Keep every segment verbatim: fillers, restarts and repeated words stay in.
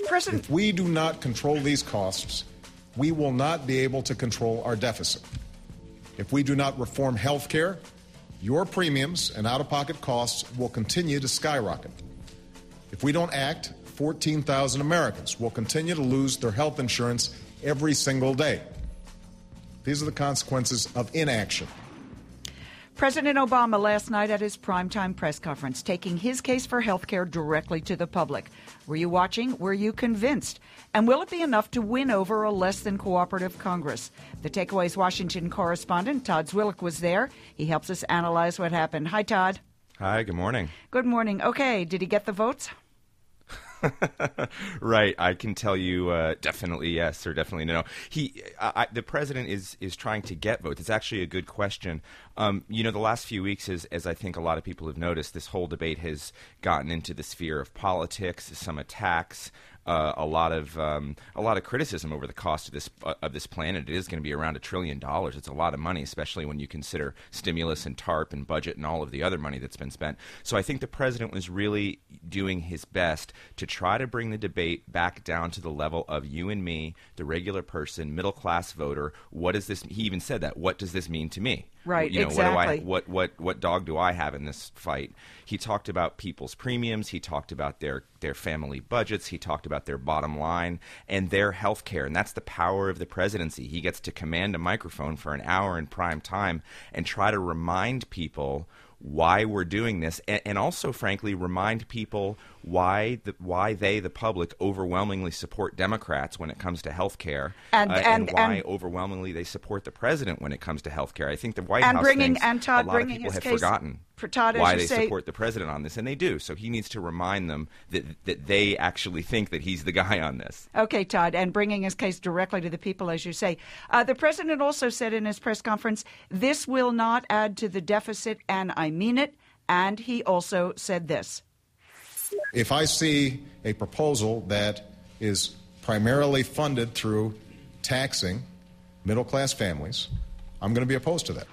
President, if we do not control these costs, we will not be able to control our deficit. If we do not reform health care, your premiums and out-of-pocket costs will continue to skyrocket. If we don't act, fourteen thousand Americans will continue to lose their health insurance every single day. These are the consequences of inaction. President Obama last night at his primetime press conference, taking his case for health care directly to the public. Were you watching? Were you convinced? And will it be enough to win over a less than cooperative Congress? The Takeaways Washington correspondent Todd Zwillich was there. He helps us analyze what happened. Hi, Todd. Hi, good morning. Good morning. Okay, did he get the votes? Right. I can tell you uh, definitely yes or definitely no. He, I, the president is is trying to get votes. It's actually a good question. Um, you know, the last few weeks, as, as I think a lot of people have noticed, this whole debate has gotten into the sphere of politics, some attacks, uh, a lot of um, a lot of criticism over the cost of this uh, of this plan. And it is going to be around a trillion dollars. It's a lot of money, especially when you consider stimulus and TARP and budget and all of the other money that's been spent. So I think the president was really doing his best to try to bring the debate back down to the level of you and me, the regular person, middle class voter. What does this? He even said that. What does this mean to me? Right, you know, exactly. What, do I, what what what dog do I have in this fight? He talked about people's premiums. He talked about their their family budgets. He talked about their bottom line and their health care. And that's the power of the presidency. He gets to command a microphone for an hour in prime time and try to remind people why we're doing this, and, and also, frankly, remind people why the, why they, the public, overwhelmingly support Democrats when it comes to health care, and, uh, and, and why and, overwhelmingly they support the president when it comes to health care. I think the White and House bringing, thinks and Todd, a lot bringing of people his have case, forgotten Todd, why they say, support the president on this, and they do. So he needs to remind them that that they actually think that he's the guy on this. Okay, Todd, and bringing his case directly to the people, as you say. Uh, the president also said in his press conference, this will not add to the deficit, and I mean it. And he also said this. If I see a proposal that is primarily funded through taxing middle-class families, I'm going to be opposed to that.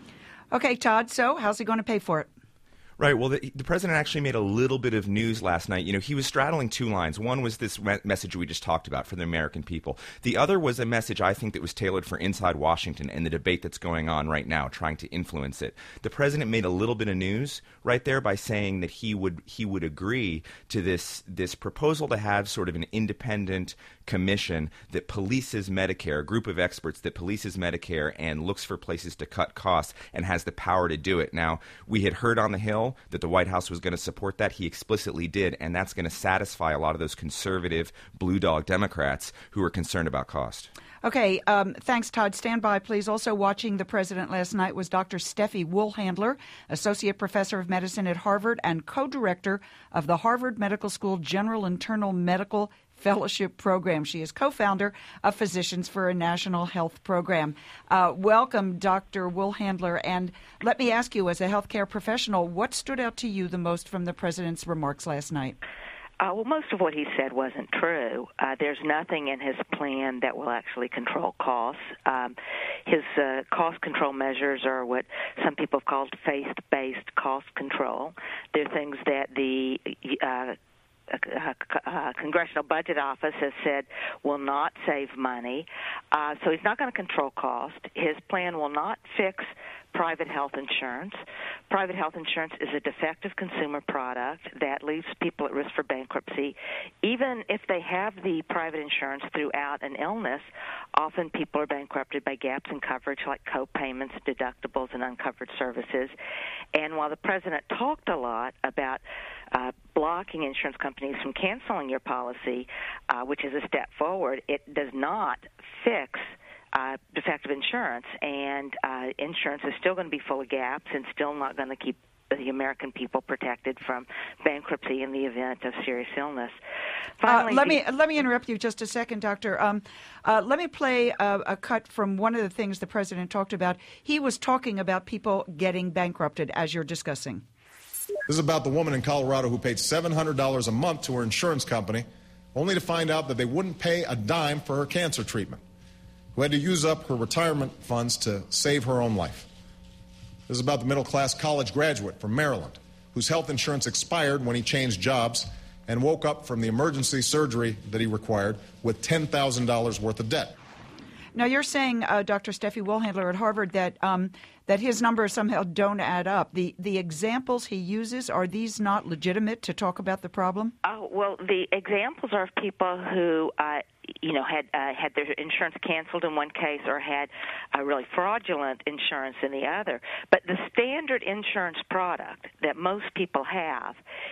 Okay, Todd, so how's he going to pay for it? Right. Well, the, the president actually made a little bit of news last night. You know, he was straddling two lines. One was this me- message we just talked about for the American people. The other was a message I think that was tailored for inside Washington and the debate that's going on right now, trying to influence it. The president made a little bit of news right there by saying that he would he would agree to this this proposal to have sort of an independent commission that polices Medicare, a group of experts that polices Medicare and looks for places to cut costs and has the power to do it. Now, we had heard on the Hill that the White House was going to support that. He explicitly did, and that's going to satisfy a lot of those conservative blue dog Democrats who are concerned about cost. Okay, um, thanks, Todd. Stand by, please. Also watching the president last night was Doctor Steffi Woolhandler, Associate Professor of Medicine at Harvard and co-director of the Harvard Medical School General Internal Medical Fellowship Program. She is co-founder of Physicians for a National Health Program. Uh, welcome, Doctor Woolhandler. And let me ask you, as a healthcare professional, what stood out to you the most from the president's remarks last night? Uh, well, most of what he said wasn't true. Uh, there's nothing in his plan that will actually control costs. Um, his uh, cost control measures are what some people have called faith-based cost control. They're things that the uh, Uh, uh, Congressional Budget Office has said will not save money. Uh, so he's not going to control cost. His plan will not fix private health insurance. Private health insurance is a defective consumer product that leaves people at risk for bankruptcy. Even if they have the private insurance throughout an illness, often people are bankrupted by gaps in coverage like co-payments, deductibles, and uncovered services. And while the president talked a lot about uh, blocking insurance companies from canceling your policy, uh, which is a step forward, it does not fix Uh, defective insurance, and uh, insurance is still going to be full of gaps and still not going to keep the American people protected from bankruptcy in the event of serious illness. Finally, uh, let me let me interrupt you just a second, Doctor. Um, uh, let me play a, a cut from one of the things the president talked about. He was talking about people getting bankrupted, as you're discussing. This is about the woman in Colorado who paid seven hundred dollars a month to her insurance company, only to find out that they wouldn't pay a dime for her cancer treatment, who had to use up her retirement funds to save her own life. This is about the middle-class college graduate from Maryland, whose health insurance expired when he changed jobs and woke up from the emergency surgery that he required with ten thousand dollars worth of debt. Now, you're saying, uh, Doctor Steffi Wohlhandler at Harvard, that um, that his numbers somehow don't add up. The the examples he uses, are these not legitimate to talk about the problem? Oh, well, the examples are of people who, uh, you know, had uh, had their insurance canceled in one case or had a really fraudulent insurance in the other. But the standard insurance product that most people have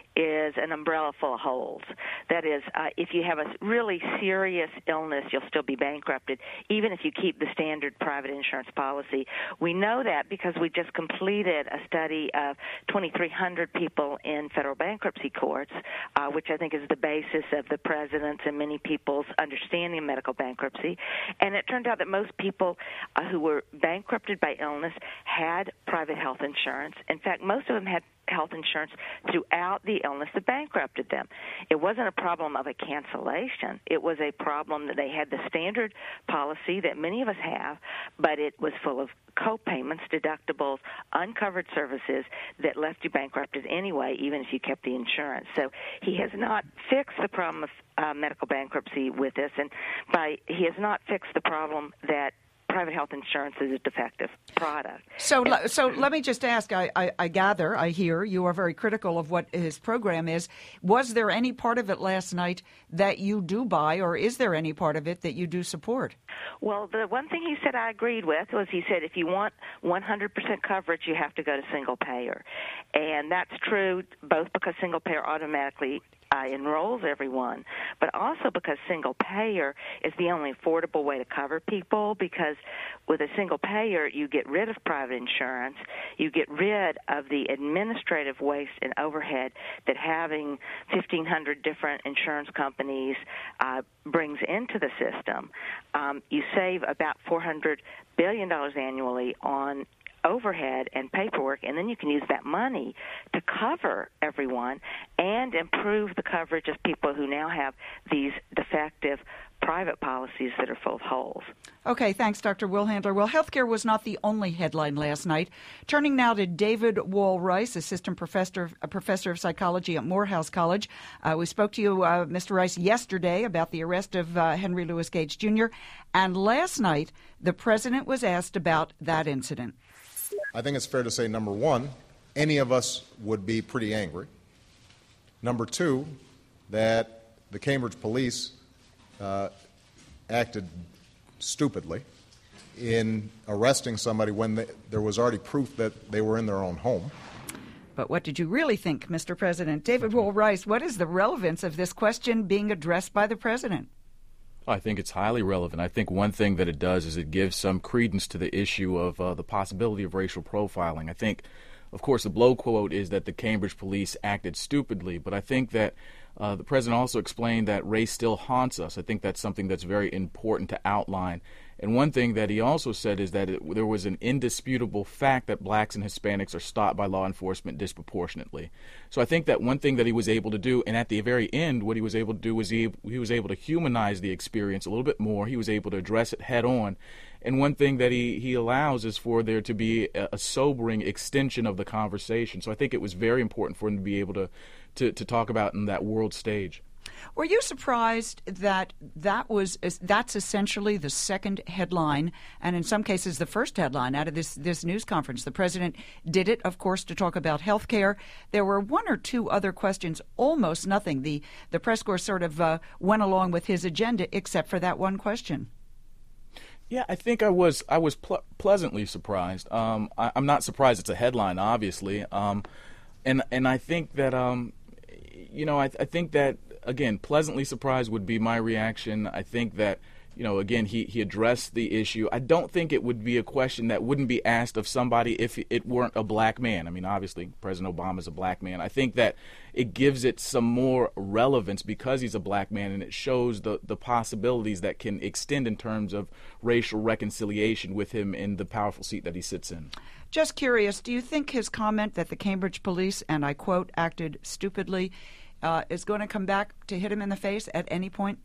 is an umbrella full of holes. That is, uh, if you have a really serious illness, you'll still be bankrupted, even if you keep the standard private insurance policy. We know that because we just completed a study of twenty-three hundred people in federal bankruptcy courts, uh, which I think is the basis of the president's and many people's understanding of medical bankruptcy. And it turned out that most people uh, who were bankrupted by illness had private health insurance. In fact, most of them had health insurance throughout the illness that bankrupted them. It wasn't a problem of a cancellation. It was a problem that they had the standard policy that many of us have, but it was full of co-payments, deductibles, uncovered services that left you bankrupted anyway, even if you kept the insurance. So he has not fixed the problem of uh, medical bankruptcy with this, and by he has not fixed the problem that private health insurance is a defective product. So, and, so let me just ask, I, I, I gather, I hear, you are very critical of what his program is. Was there any part of it last night that you do buy, or is there any part of it that you do support? Well, the one thing he said I agreed with was he said if you want one hundred percent coverage, you have to go to single payer. And that's true both because single payer automatically Uh, enrolls everyone, but also because single payer is the only affordable way to cover people, because with a single payer, you get rid of private insurance, you get rid of the administrative waste and overhead that having fifteen hundred different insurance companies uh, brings into the system. Um, you save about four hundred billion dollars annually on overhead and paperwork, and then you can use that money to cover everyone and improve the coverage of people who now have these defective private policies that are full of holes. Okay, thanks, Doctor Wohlhandler. Well, healthcare was not the only headline last night. Turning now to David Wall-Rice, assistant professor, a professor of psychology at Morehouse College. Uh, we spoke to you, uh, Mister Rice, yesterday about the arrest of uh, Henry Louis Gates Junior, and last night the president was asked about that incident. I think it's fair to say, number one, any of us would be pretty angry. Number two, that the Cambridge police uh, acted stupidly in arresting somebody when they, there was already proof that they were in their own home. But what did you really think, Mister President? David Wall-Rice, what is the relevance of this question being addressed by the president? I think it's highly relevant. I think one thing that it does is it gives some credence to the issue of uh, the possibility of racial profiling. I think, of course, the blow quote is that the Cambridge police acted stupidly, but I think that uh, the president also explained that race still haunts us. I think that's something that's very important to outline. And one thing that he also said is that it, there was an indisputable fact that blacks and Hispanics are stopped by law enforcement disproportionately. So I think that one thing that he was able to do, and at the very end, what he was able to do was he, he was able to humanize the experience a little bit more. He was able to address it head on. And one thing that he, he allows is for there to be a, a sobering extension of the conversation. So I think it was very important for him to be able to, to, to talk about in that world stage. Were you surprised that that was that's essentially the second headline, and in some cases the first headline out of this, this news conference? The president did it, of course, to talk about health care. There were one or two other questions, almost nothing. The, the press corps sort of uh, went along with his agenda except for that one question. Yeah, I think I was I was ple- pleasantly surprised. Um, I, I'm not surprised it's a headline, obviously, um, and and I think that um, you know I, I think that. Again, pleasantly surprised would be my reaction. I think that, you know, again, he, he addressed the issue. I don't think it would be a question that wouldn't be asked of somebody if it weren't a black man. I mean, obviously, President Obama is a black man. I think that it gives it some more relevance because he's a black man, and it shows the, the possibilities that can extend in terms of racial reconciliation with him in the powerful seat that he sits in. Just curious, do you think his comment that the Cambridge police, and I quote, acted stupidly, Uh, is going to come back to hit him in the face at any point?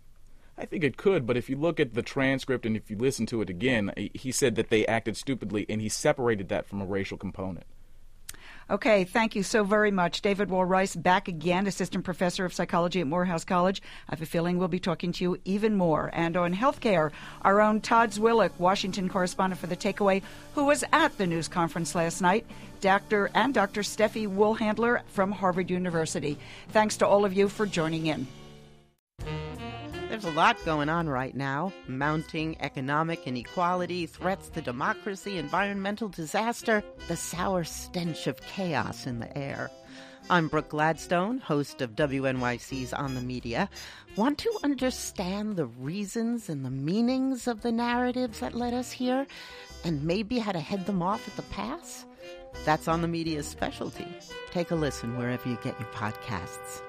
I think it could, but if you look at the transcript and if you listen to it again, he said that they acted stupidly, and he separated that from a racial component. Okay, thank you so very much. David Wall-Rice back again, Assistant Professor of Psychology at Morehouse College. I have a feeling we'll be talking to you even more. And on healthcare, our own Todd Zwillich, Washington correspondent for The Takeaway, who was at the news conference last night, Doctor and Doctor Steffi Woolhandler from Harvard University. Thanks to all of you for joining in. There's a lot going on right now. Mounting economic inequality, threats to democracy, environmental disaster, the sour stench of chaos in the air. I'm Brooke Gladstone, host of W N Y C's On the Media. Want to understand the reasons and the meanings of the narratives that led us here, and maybe how to head them off at the pass? That's On the Media's specialty. Take a listen wherever you get your podcasts.